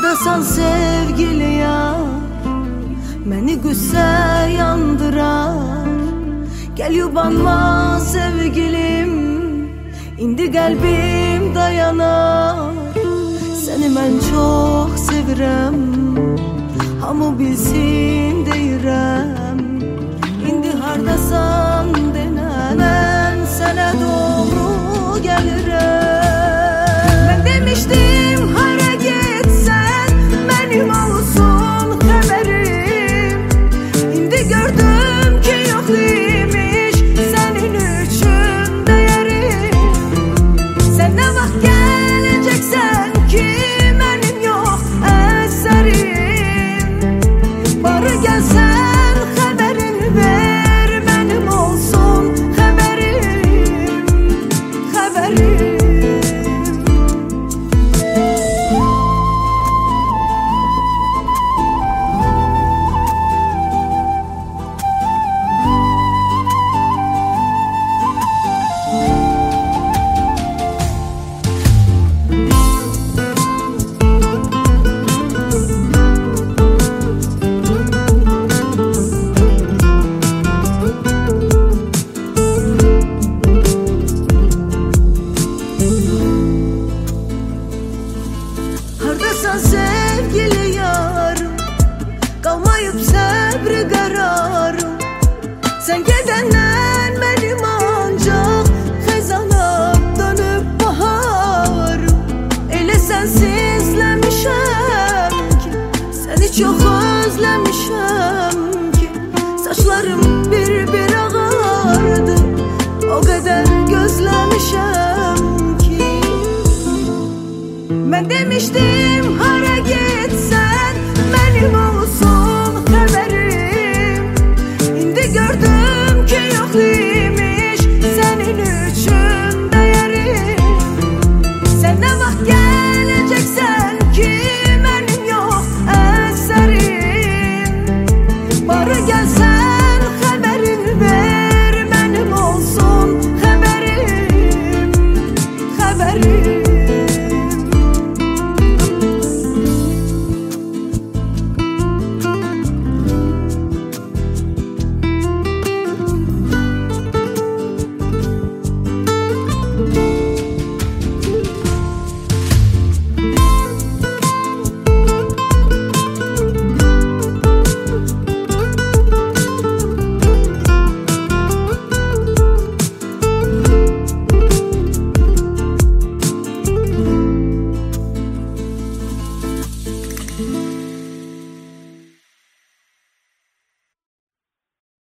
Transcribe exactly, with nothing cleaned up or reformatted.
Hardasan sevgili yar, məni qüssə yandırar. Gəl yubanma sevgilim, indi qəlbim dayanar. Səni mən çox sevirəm, hamı bilsin deyirəm. İndi hardasan denənən, sənə doğru gəlirəm. Mən demişdim hara getsən, mənim olsun xəbərim. İndi gördüm ki yox imiş, sənin üçün dəyərim. Sən nə vaxt gələcəksən ki, mənim yox əsərim. Barı gəlsən xəbərin ver, mənim olsun xəbərim, xəbərim. Hardasan sevgili yarım, qalmayıb səbri qərarım. Sən gedəndən mənim ancaq xəzana dönüb baharım. Elə sənsizləmişəm ki, səni çox özləmişəm ki, saçlarım bir-bir ağardı, o qədər gözləmişəm ki. Mən demişdim hara getsən,